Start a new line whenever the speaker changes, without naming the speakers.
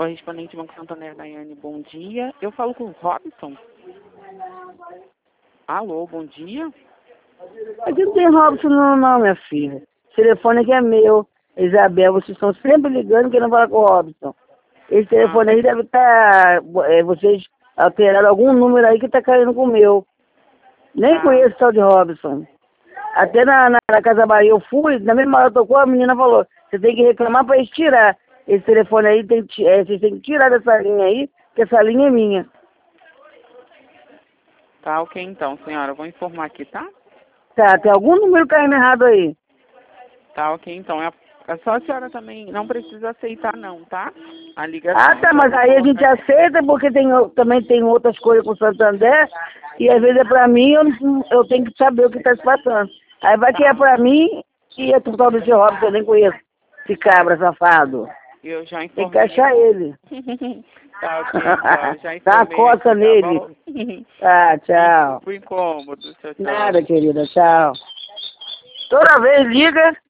Correspondente Banco Santander, Daiane, bom dia. Eu falo com o Robson. Alô, bom dia.
Aqui não tem Robson não, minha filha. O telefone aqui é meu. Isabel, vocês estão sempre ligando que não fala com o Robson. Esse telefone aí deve estar... vocês alteraram algum número aí que está caindo com o meu. Nem conheço o tal de Robson. Até na Casa Bahia eu fui, na mesma hora tocou, a menina falou, você tem que reclamar para eles tirar. Esse telefone aí, vocês têm que tirar dessa linha aí, que essa linha é minha.
Tá, ok então, senhora. Eu vou informar aqui, tá?
Tá, tem algum número caindo errado aí.
Tá, ok então. É só a senhora também não precisa aceitar não, tá? A ligação.
Ah, tá, mas aí a gente aceita porque também tem outras coisas com o Santander e às vezes é pra mim, eu tenho que saber o que tá se passando. Aí vai que é pra mim e é total desse Robson, eu nem conheço. Esse cabra safado.
Eu já informei.
Tem que achar ele.
Tá, ok, então. Já informei.
Dá uma coça
aqui,
nele. Tá, tchau.
Desculpa o incômodo. Tchau, tchau.
Nada, querida, tchau. Toda vez liga